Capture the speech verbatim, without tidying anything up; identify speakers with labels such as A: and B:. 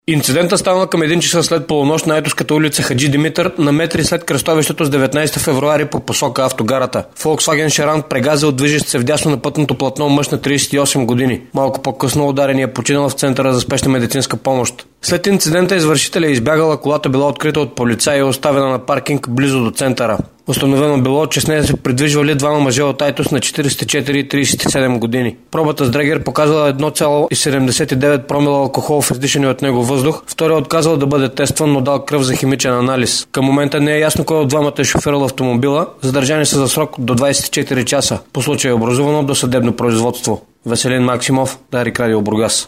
A: Инцидентът стана към един часа след полунощ на Айтоската улица Хаджи Димитър, на метри след кръстовището с деветнайсети февруари по посока автогарата. Volkswagen Шаран прегазил движещ се вдясно на пътното платно мъж на трийсет и осем години. Малко по-късно ударения е починал в центъра за спешна медицинска помощ. След инцидента извършителя е избягала, колата била открита от полицаи и оставена на паркинг близо до центъра. Установено било, че с нея се придвижвали двама мъже от Айтос на четирийсет и четири и трийсет и седем години. Пробата с дрегер показала едно цяло седемдесет и девет промила алкохол в издишания от него въздух. Вторият отказал да бъде тестван, но дал кръв за химичен анализ. Към момента не е ясно кой от двамата е шофирал автомобила. Задържани са за срок до двайсет и четири часа. По случая е образувано досъдебно производство. Веселин Максимов, Дарик Радио Бургас.